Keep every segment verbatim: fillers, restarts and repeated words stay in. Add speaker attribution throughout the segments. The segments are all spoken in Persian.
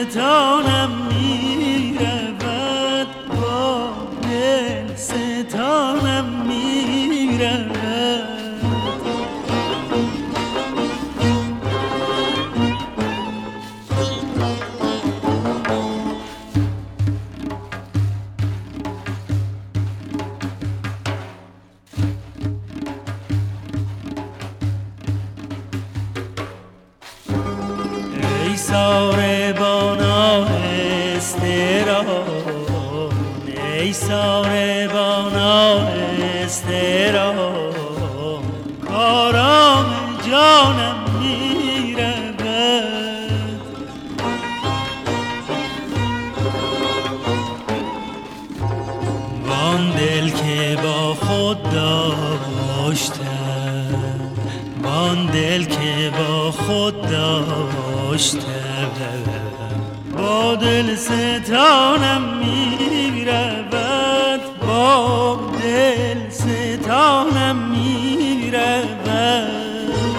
Speaker 1: ستانم میرود، با دل ستانم میرود. ای ساربان آهسته‌ران، ای ساربان آهسته‌ران، کارام جانم میرود. وان دل که با خود داشتم، وان دل که با خود داشتم، با دل ستانم میرود، با دل ستانم میرود.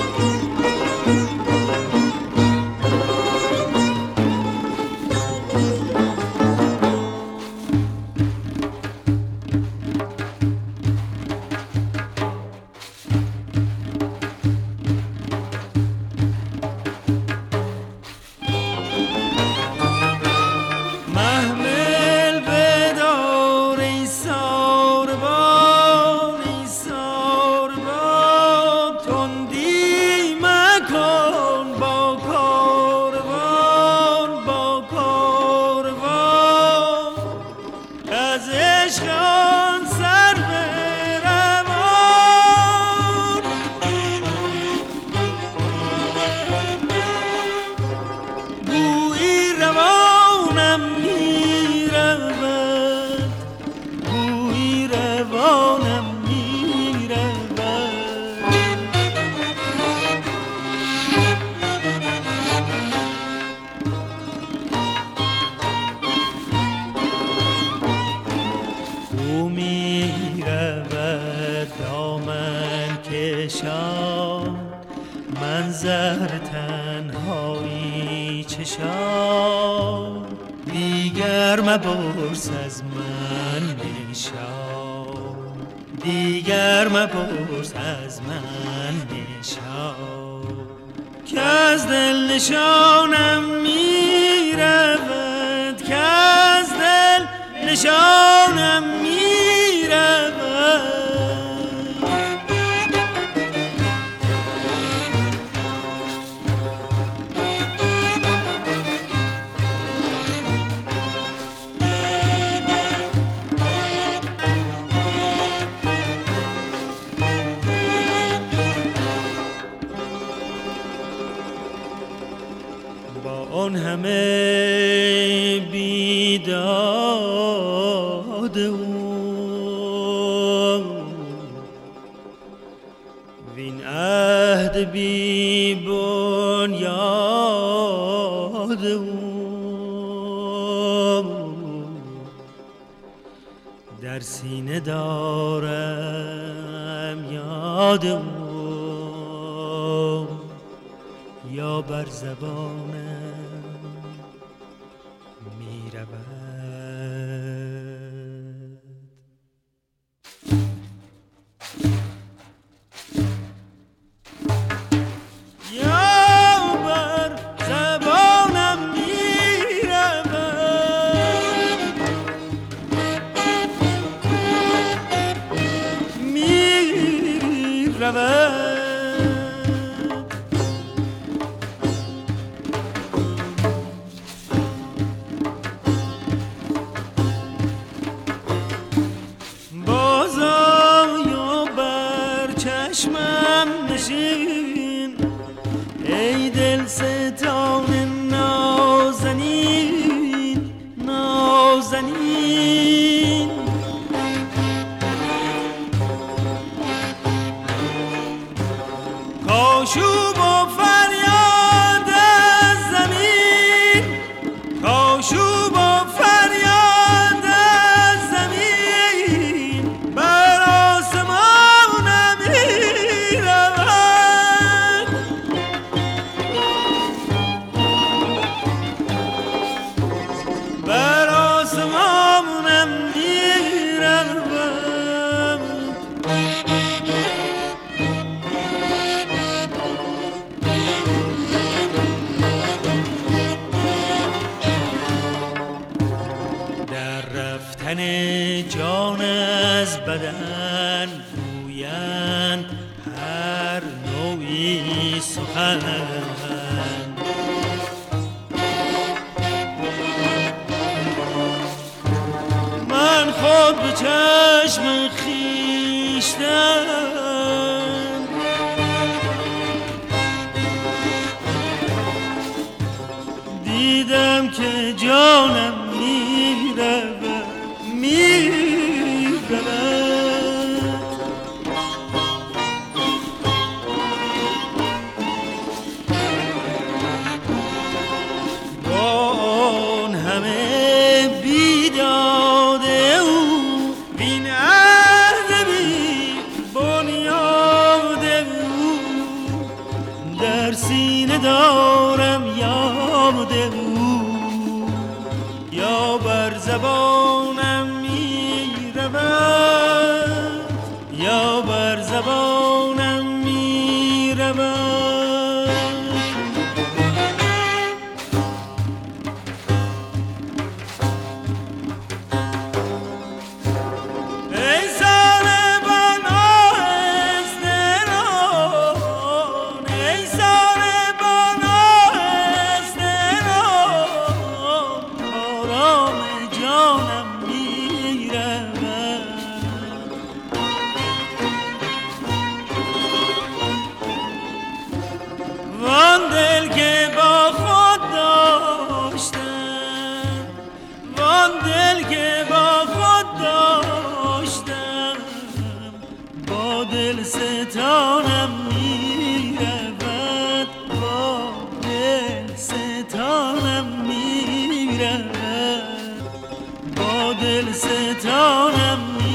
Speaker 1: منظر تنهایی چشام، دیگر مپرس از من نشان، دیگر مپرس از من نشان، که از دل نشانم میرود، که از دل نشانم میرود. آن همه بیداد او، وین عهد بی بنیاد او، در سینه دارم یاد او، یا بر زبانم ای دل ستان نازنین نازنین، کاشوب و فریاد از زمین، کاشوب و فریاد از زمین، بر آسمانم میرود. تن جان از بدن گویند هر نوعی سخن. من خود به چشم خویشتن دیدم که جانم میرود میرود با آن همه بیداد او بین عهد بی بنیاد او در سینه دارم یاد او یا بر زبانم می رود یا بر زبانم می رود. ای ساربان آهسته‌ران ای ساربان آهسته‌ران آرام جانم می رود. وان دل که با خود داشتم وان دل که با خود داشتم با دل ستانم می رود با دل ستانم می رود با دل ستانم